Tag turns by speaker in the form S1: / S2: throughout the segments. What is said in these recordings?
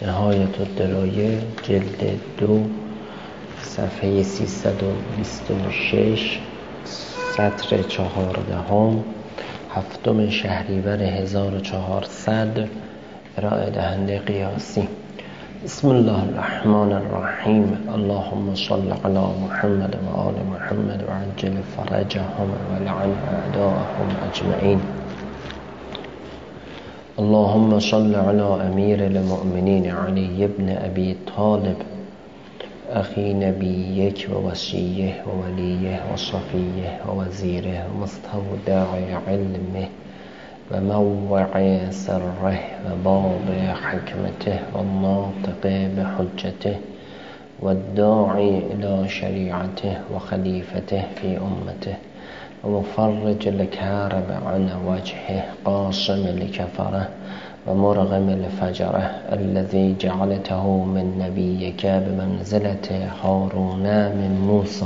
S1: نهایت الدرایه جلد 2 صفحه 326 سطر 14 هفتم شهریور 1400 ارائه دهنده قیاسی. بسم الله الرحمن الرحیم. اللهم صل علی محمد و آل محمد و عجل فرجهم و لعن اعداءهم اجمعین. اللهم صل على امیر المؤمنین علی ابن ابی طالب اخی نبیک و وصیه و ولیه و صفیه و وزیره و مستودع علمه و موقع سره و باب حکمته و ناطق بحجته و الداعی الى شریعته و خلیفته فی امته و مفرج الكرب عن وجهه قاسم الكفره و مرغم الفجره الذي جعلته من نبيك بمنزلة هارون من موسى.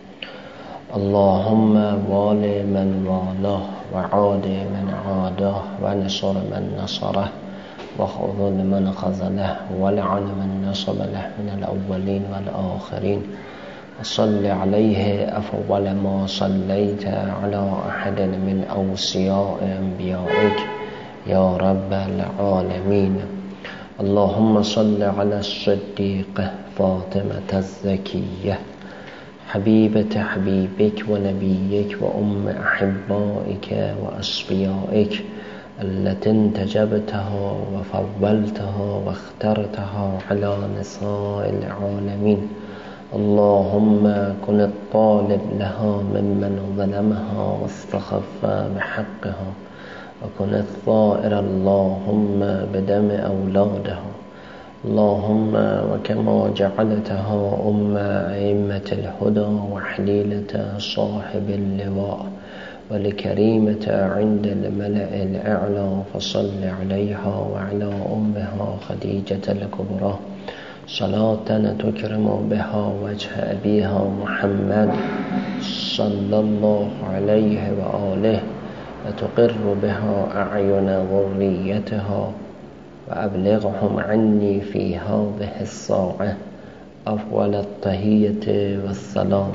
S1: اللهم وال من والاه وعاد من عاداه ونصر من نصره وخذل من خذله ولعن من نصب له من الأولين والآخرين. وصل عليه أفضل ما صليت على أحد من أوصياء أنبيائك يا رب العالمين. اللهم صل على الصديقة فاطمة الزكية حبيبة حبيبك ونبيك وأم أحبائك وأصفيائك التي انتجبتها وفضلتها واخترتها على نساء العالمين. اللهم كن الطالب لها ممن ظلمها واستخف بحقها وكن الثائر اللهم بدم أولادها. اللهم وكما جعلتها أم أئمة الهدى وحليلة صاحب اللواء ولكريمة عند الملأ الأعلى فصل عليها وعلى أمها خديجة الكبرى صلاة تكرم بها وجه أبيها محمد صلى الله عليه وآله وتقر بها أعين ذريتها وأبلغهم عني في هذه الساعة أفضل التحية والسلام.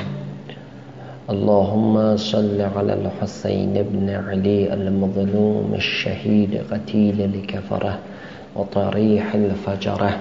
S1: اللهم صل على الحسين بن علي المظلوم الشهيد قتيل الكفرة وطريح الفجرة.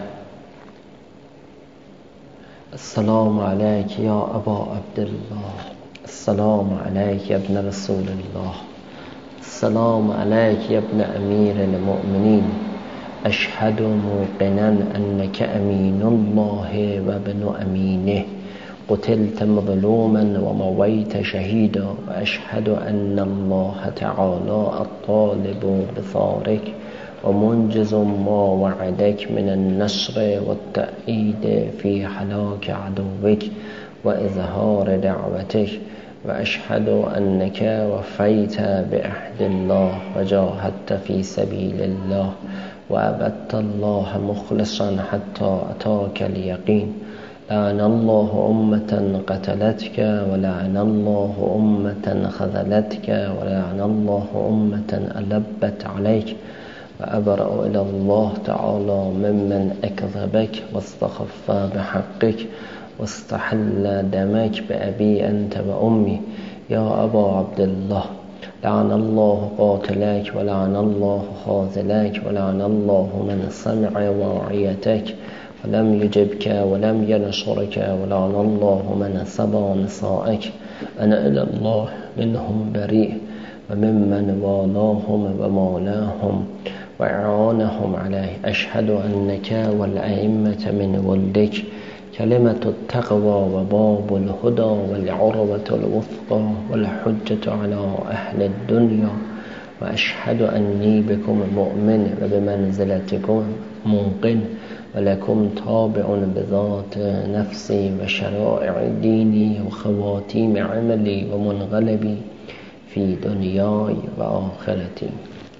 S1: السلام عليك يا أبا عبد الله. السلام عليك يا ابن رسول الله. السلام عليك يا ابن أمير المؤمنين. أشهد موقنا أنك أمين الله وابن أمينه قتلت مظلوما ومويت شهيدا. وأشهد أن الله تعالى الطالب بثارك ومنجز ما وعدك من النصر والتأييد في هلاك عدوك وإظهار دعوتك. وأشهد أنك وفيت بعهد الله وجاهدت في سبيل الله وعبدت الله مخلصا حتى أتاك اليقين. لعن الله أمة قتلتك ولعن الله أمة خذلتك ولعن الله أمة ألبت عليك. وأبرأ إلى الله تعالى ممن أكذبك واستخف بحقك واستحل دمك بأبي أنت وأمي يا أبا عبد الله. لعن الله قاتلك ولعن الله خاذلك ولعن الله من سمع واعيتك ولم يجبك ولم ينصرك ولعن الله من سبى نسائك. أنا إلى الله منهم بريء وممن والاهم ومولاهم وإعانهم عليه. أشهد أنك والأئمة من ولدك كلمة التقوى وباب الهدى والعروة الوثقى والحجة على أهل الدنيا. وأشهد أني بكم مؤمن وبمنزلتكم موقن ولكم تابع بذات نفسي وشرائع ديني وخواتيم عملي ومنغلبي في دنياي وآخرتي.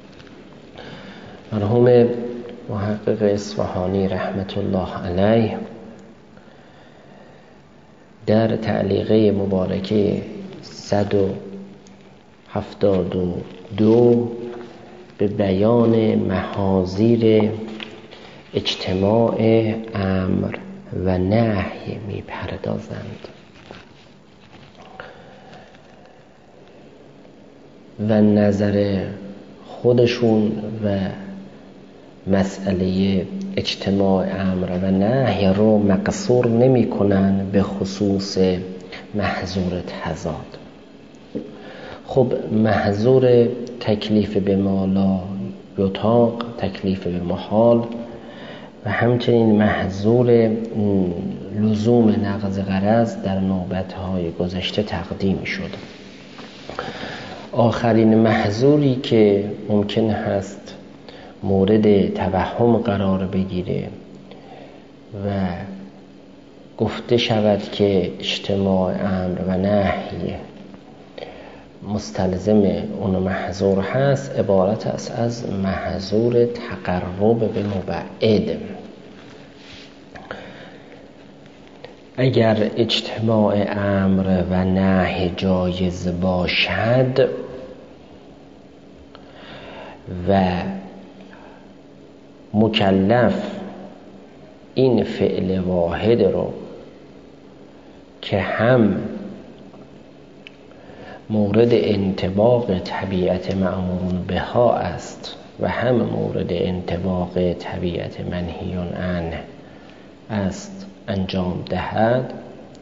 S1: مرحوم محقق اصفهانی رحمت الله علیه در تعلیقه مبارکه 172 به بیان محاذیر اجتماع امر و نهی میپردازند و نظر خودشون و مسئله اجتماع امر و نهی رو مقصور نمی کنن به خصوص محظور تضاد. خب محظور تکلیف به ما لا یطاق، تکلیف به محال، و همچنین محظور لزوم نقض غرض در نوبت‌های گذشته تقدیم شد. آخرین محظوری که ممکن هست مورد توهم قرار بگیره و گفته شود که اجتماع امر و نهی مستلزم اون محظور هست، عبارت است از محظور تقرب به مبعد. اگر اجتماع امر و نهی جایز باشد و مکلف این فعل واحد رو که هم مورد انطباق طبیعت مأمور بها است و هم مورد انطباق طبیعت منهی عنه است انجام دهد،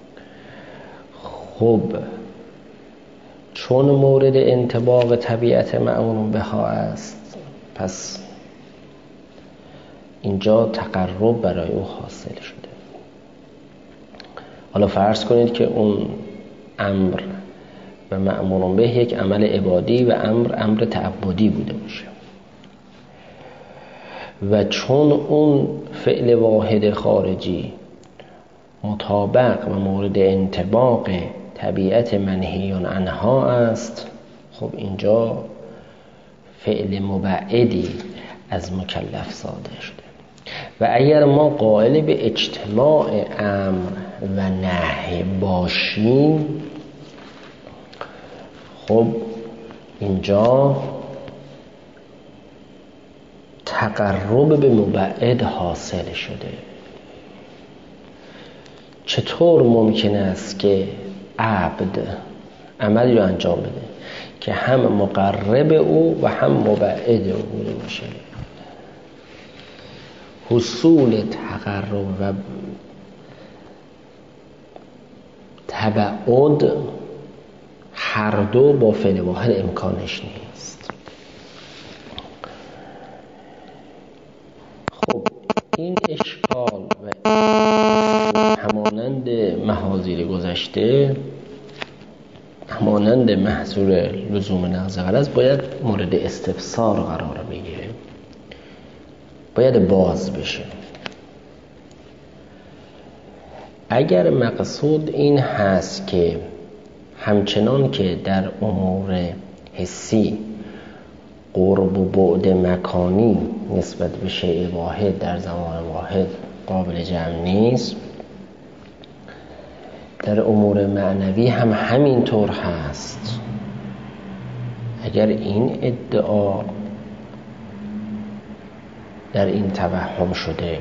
S1: خب چون مورد انطباق طبیعت مأمور بها است، پس اینجا تقرب برای او حاصل شده. حالا فرض کنید که اون امر و مأمور به یک عمل عبادی و امر تعبدی بوده باشه و چون اون فعل واحد خارجی مطابق و مورد انطباق طبیعت منهی عنها است، خب اینجا فعل مبعدی از مکلف صادر شده. و اگر ما قائل به اجتماع امر و نهی باشیم، خب اینجا تقرب به مبعد حاصل شده. چطور ممکن است که عبد عملی رو انجام بده که هم مقرب او و هم مبعد او بوده باشه؟ حصول تقرب و تبعد هر دو با فعل واحد امکانش نیست. خب این اشکال و همانند محاذیر گذشته، همانند محظور لزوم نقض غرض، باید مورد استفسار قرار بگیره، باید باز بشه. اگر مقصود این هست که همچنان که در امور حسی قرب و بعد مکانی نسبت به شیء واحد در زمان واحد قابل جمع نیست، در امور معنوی هم همین طور هست. اگر این ادعا در این توهم شده،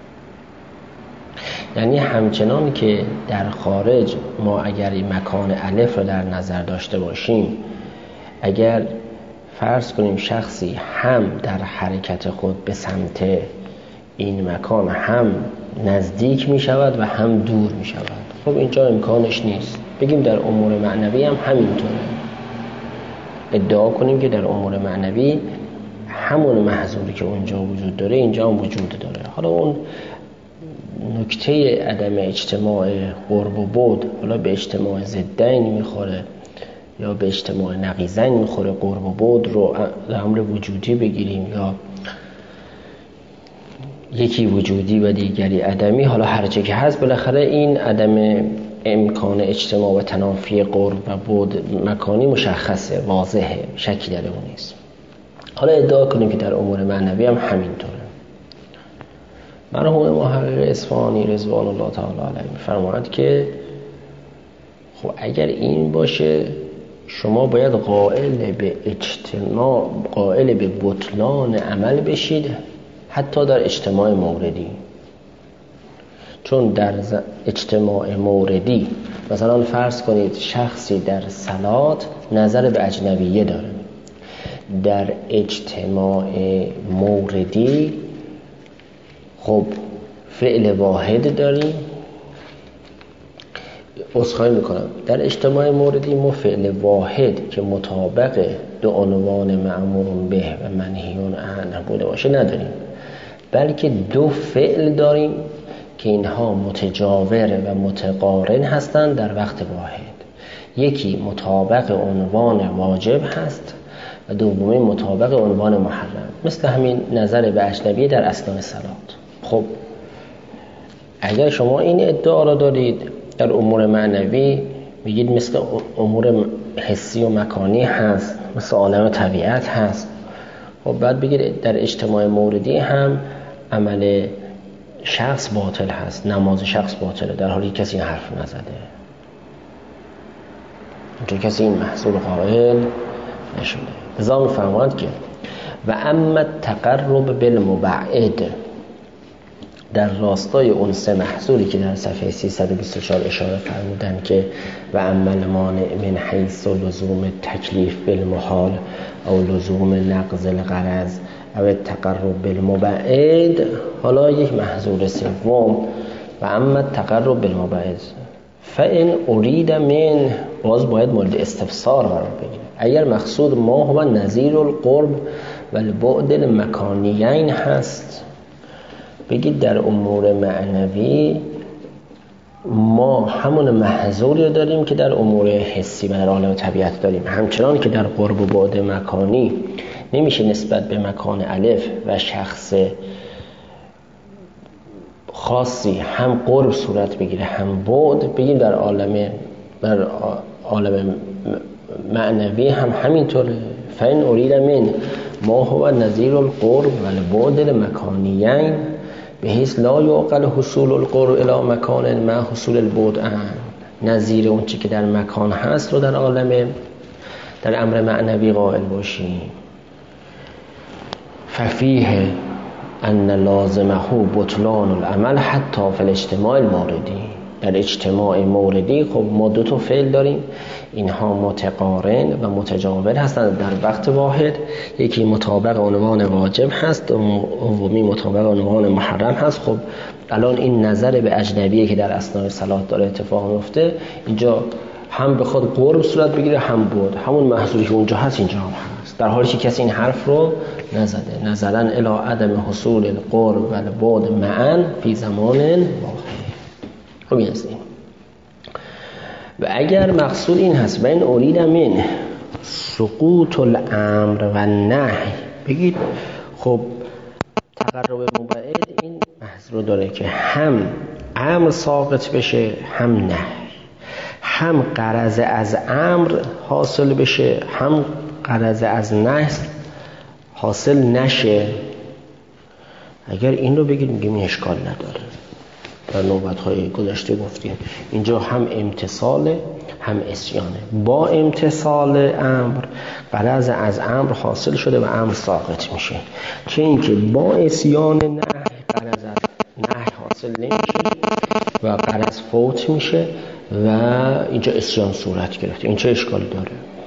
S1: یعنی همچنان که در خارج ما اگر این مکان الف رو در نظر داشته باشیم، اگر فرض کنیم شخصی هم در حرکت خود به سمت این مکان هم نزدیک می شود و هم دور می شود، خب اینجا امکانش نیست. بگیم در امور معنوی هم همینطوره، ادعا کنیم که در امور معنوی همون محظوری که اونجا وجود داره اینجا هم وجود داره. حالا اون نکته عدم اجتماع قرب و بعد حالا به اجتماع ضدین میخوره یا به اجتماع نقیضین میخوره، قرب و بعد رو امر وجودی بگیریم یا یکی وجودی و دیگری عدمی، حالا هرچه که هست بالاخره این عدم امکان اجتماع و تنافی قرب و بعد مکانی مشخصه، واضحه، شکی در اون نیست. حالا ادعا کنیم که در امور معنوی هم همینطوره. مرحوم محقق اصفهانی رضوان الله تعالی علیه می‌فرماید که خب اگر این باشه شما باید قائل به اجتماع، قائل به بطلان عمل بشید حتی در اجتماع موردی. چون در اجتماع موردی مثلا فرض کنید شخصی در صلات نظر به اجنبیه داره، در اجتماع موردی خب فعل واحد داریم. عذرخواهی میکنم، در اجتماع موردی ما فعل واحد که مطابق دو عنوان مأمور به و منهی عنه بوده باشه نداریم، بلکه دو فعل داریم که اینها متجاور و متقارن هستند در وقت واحد. یکی مطابق عنوان واجب هست و دومی مطابق عنوان محرم، مثل همین نظر به اجنبی در اثناء صلات. خب اگر شما این ادعا را دارید در امور معنوی، میگید مثل امور حسی و مکانی هست، مثل عالم طبیعت هست، خب بعد بگید در اجتماع موردی هم عمل شخص باطل هست، نماز شخص باطله، در حالی کسی این حرف نزده. اینجا کسی این محصول قائل نشده. لذا می‌فرماید که و اما التقرب بالمبعد، در راستای اون سه محصولی که در صفحه 324 اشاره فرمودن که و اما المانع من حیث لزوم تکلیف بالمحال او لزوم نقض الغرض او التقرب بالمبعد، حالا یک محظور سوم و اما التقرب بالمبعد فان ارید من، باز باید مورد استفسار قرار بگیره. اگر مقصود ما هو نظیر القرب و البعد المکانیین هست، بگید در امور معنوی ما همون محظوری داریم که در امور حسی و در عالم طبیعت داریم، همچنان که در قرب و بعد مکانی نمیشه نسبت به مکان الف و شخص خاصی هم قرب صورت بگیره هم بعد، بگیم در عالم معنوی هم همینطوره. فین ارید من ما هو نظیر القرب و البعد المکانیین بحیث لا یعقل حصول القرب الی مکان مع حصول البعد، نظیر اون چی که در مکان هست رو در عالم در امر معنوی قائل باشیم. ففیه ان لازمه بطلان العمل حتی فی الاجتماع الموردی، در اجتماع موردی خب ما دو تا فعل داریم، اینها متقارن و متجاور هستند در وقت واحد، یکی مطابق عنوان واجب هست و دومی مطابق عنوان محرم هست. خب الان این نظر به اجنبیه که در اثناء صلات داره اتفاق میفته، اینجا هم به خود قرب صورت بگیره هم بود، همون محظوری که اونجا هست اینجا هم هست، در حالی که کسی این حرف رو نزده. نظرا الی عدم حصول القرب و البعد معا فی زمان واحد. خب این است این. و اگر مقصود این هست و این ارید من سقوط الامر و نهی، بگید خب تقرب مبعد این محظور داره که هم امر ساقط بشه هم نهی، هم غرض از امر حاصل بشه هم غرض از نهی حاصل نشه. اگر این رو بگید میگیم این اشکال نداره. در نوبت‌های گذشته گفتیم اینجا هم امتصال هم عصیانه. با امتصال امر غرض از امر حاصل شده و امر ساقط میشه، چه اینکه با عصیان نهی غرض از نهی حاصل نمیشه و غرض فوت میشه و اینجا عصیان صورت گرفته. این چه اشکالی داره؟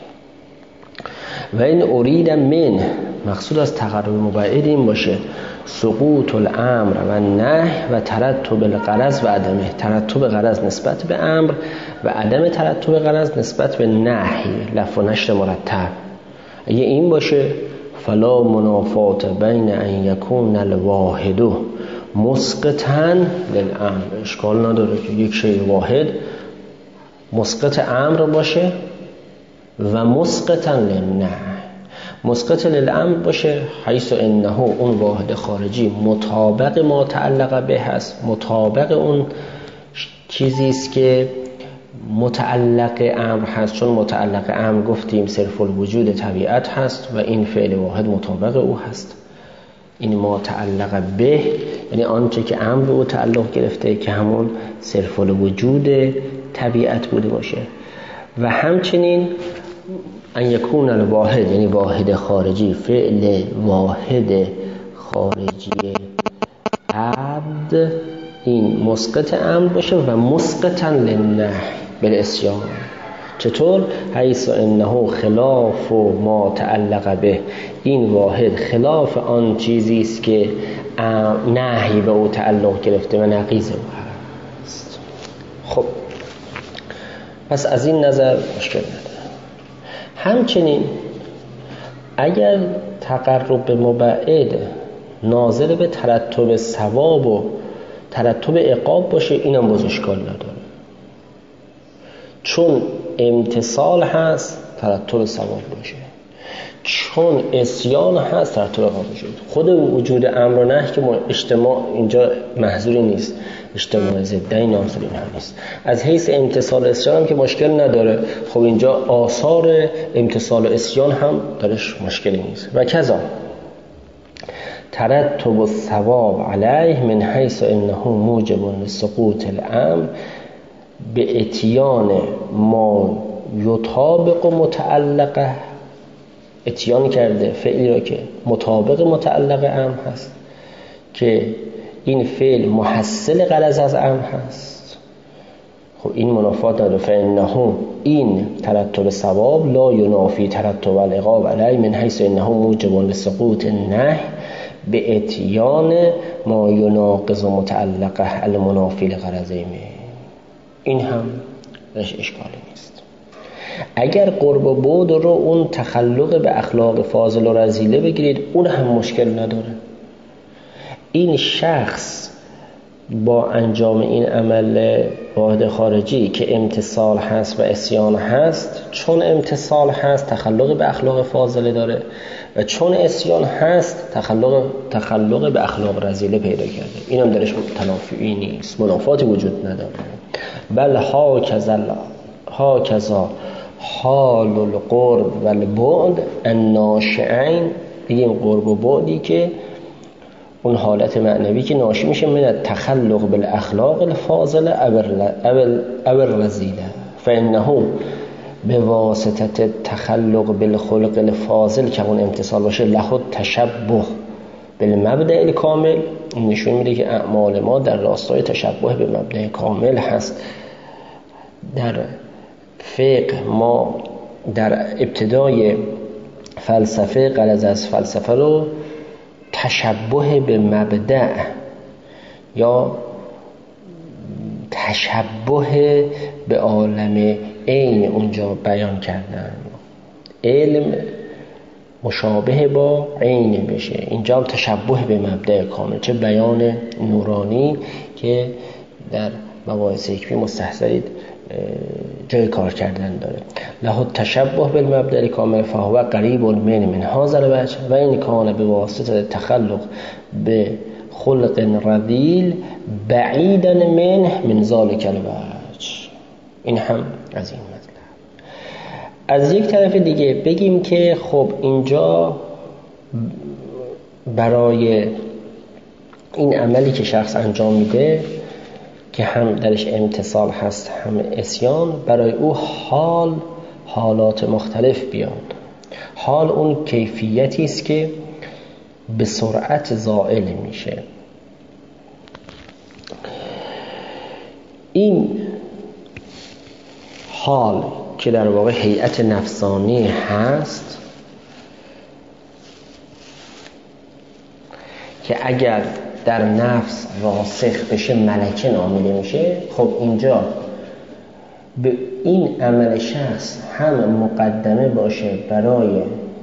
S1: و این ارید من، مقصود از تقرب مبعد این باشه سقوط الامر و نهی و ترتب الغرض و عدمه، ترتب غرض نسبت به امر و عدم ترتب غرض نسبت به نهی، لف و نشر مرتب. اگه این باشه فلا منافات بین ان یکون الواحد مسقطا للامر، اشکال نداره که یک شی واحد مسقط امر باشه و مسقطا للنهی. مسقط للامر باشه حیث انه اون واحد خارجی مطابق ما تعلق به هست، مطابق اون چیزی است که متعلق امر هست، چون متعلق امر گفتیم صرف الوجود طبیعت هست و این فعل واحد مطابق او هست. این ما تعلق به یعنی آنچه که امر به او تعلق گرفته که همون صرف الوجود طبیعت بوده باشه. و همچنین ان یکون الواحد یعنی واحد خارجی، فعل واحد خارجی خارجی عبد این مسقط امر باشه و مسقطا للنهی بالعصیان. چطور؟ حیث انه خلاف ما تعلق به، این واحد خلاف آن چیزی است که نهی به او تعلق گرفته و نقیض او هست. خب پس از این نظر مشکل نداره. همچنین اگر تقرب به مبعد ناظر به ترتب ثواب و ترتب عقاب باشه، اینم باز اشکال نداره، چون امتثال هست ترتب ثواب باشه، چون عصیان هست ترتب عقاب باشه. خود وجود امر و نهی که اجتماع اینجا محظوری نیست، اجتماع ضدین ناظرین هم نیست. از حیث امتثال و عصیان هم که مشکل نداره، خب اینجا آثار امتثال و عصیان هم درش مشکلی نیست. و کذا ترتب الثواب علیه من حیث انه موجب لسقوط الامر به اتیان ما یطابق متعلقه، اتیان کرده فعلی را که مطابق متعلق امر هست، که این فعل محصل غرض از امر هست. خب این منافات داره. فانه این ترتب ثواب لا ینافی ترتب العقاب علیه من حیث انه موجب لسقوط النهی به اتیان ما یناقض متعلقه المنافی لغرضه. این هم بهش اشکالی نیست. اگر قرب و بعد رو اون تخلق به اخلاق فاضل و رذیله بگیرید، اون هم مشکل نداره. این شخص با انجام این عمل واحد خارجی که امتثال هست و عصیان هست، چون امتثال هست تخلق به اخلاق فاضله داره و چون عصیان هست تخلق به اخلاق رذیله پیدا کرده. این هم درش تنافی نیست، منافاتی وجود نداره. بل هاکذا حال القرب و البعد الناشئین، بگیم قرب و بعدی که اون حالت معنوی که ناشی میشه من تخلق بالاخلاق الفاضله او الرذیله، فانه به واسطه تخلق بالخلق الفاضل که اون امتصال باشه له تشبه بالمبدأ الکامل. این نشون میده که اعمال ما در راستای تشبه به مبدأ کامل هست. در فقه ما در ابتدای فلسفه غرض از فلسفه رو تشبه به مبدأ یا تشبه به عالم عین اونجا بیان کردن. علم مشابه با عین بشه، اینجا تشبه به مبدأ کامل، چه بیان نورانی که در مباحث حکمی مستحضرید جای کار کردن داره. له تشبه بالمبدأ کامل فهو قریب من هذا الوجه و این کان به واسطه تخلق به خلق رذیل بعیدا من ذلک الوجه. این هم از این مطلب. از یک طرف دیگه بگیم که خب اینجا برای این عملی که شخص انجام میده که هم درش امتثال هست هم عصیان، برای او حالات مختلف بیاد. حال اون کیفیتی است که به سرعت زائل میشه. این حال که در واقع هیئت نفسانی هست که اگر در نفس راسخ بشه ملکه نامیده میشه. خب اینجا به این عمل شخص هم مقدمه باشه برای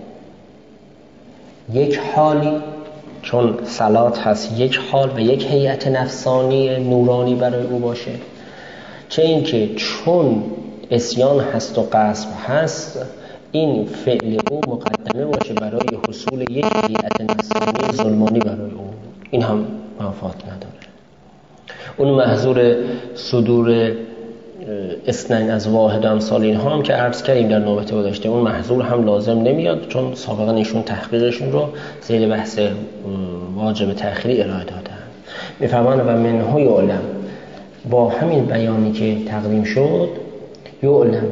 S1: یک حالی، چون صلات هست یک حال و یک هیئت نفسانی نورانی برای او باشه، چه اینکه چون عصیان هست و غصب هست این فعل او مقدمه باشه برای حصول یک هیئت نفسانی ظلمانی برای او. این هم منفعت نداره. اون محظور صدور اثنین از واحد امثال اینها هم که عرض کردیم در نوبت گذشته، اون محظور هم لازم نمیاد، چون سابقا ایشون تحقیقشون رو زیر بحث واجب تأخیری ارائه دادن. میفهمن و منه یعلم، با همین بیانی که تقدیم شد یعلم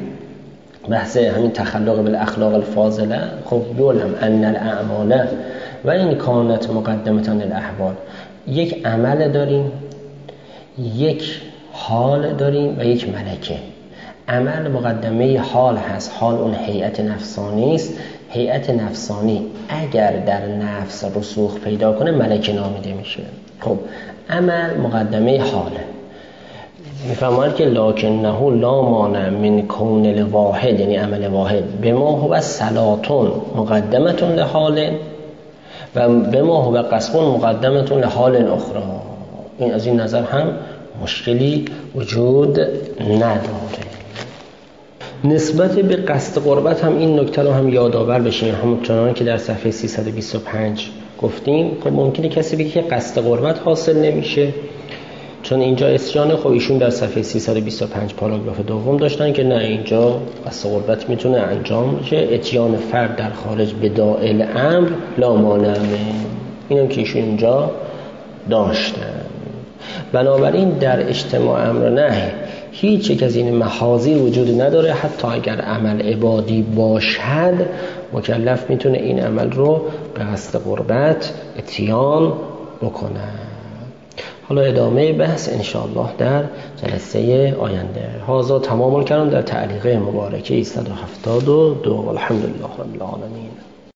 S1: بحث همین تخلق بالاخلاق الفاضله. خب یعلم ان الاعمال و این کانت مقدمتان الاحوال، یک عمل داریم، یک حال داریم و یک ملکه. عمل مقدمه حال هست، حال اون هیئت نفسانی است. هیئت نفسانی اگر در نفس رسوخ پیدا کنه ملکه نامیده میشه. خب عمل مقدمه حاله. میفهمید که لکنه لا مانع من کون الواحد، یعنی عمل واحد، بما هو صلاتون مقدمتون لحال و بما هو قسمون مقدمتون لحال اخرى. این از این نظر هم مشکلی وجود نداره. نسبت به قصد قربت هم این نکته رو هم یادآور بشیم، همونطور که در صفحه 325 گفتیم. خب ممکنه کسی بگه که قصد قربت حاصل نمیشه چون اینجا اسیان. خب ایشون در صفحه 325 پاراگراف دوم داشتن که نه، اینجا قصد قربت میتونه انجام بشه. اتیان فرد در خارج به داعل امر لا مانع، اینم که ایشون اینجا داشتن. بنابراین در اجتماع امر و نهی هیچ یک از این محاذیر وجود نداره. حتی اگر عمل عبادی باشد مکلف میتونه این عمل رو به قصد قربت اتیان بکنه. حالا ادامه بحث انشاءالله در جلسه آینده. هذا تمام کردم در تعلیق مبارکه 172. الحمدلله رب العالمین.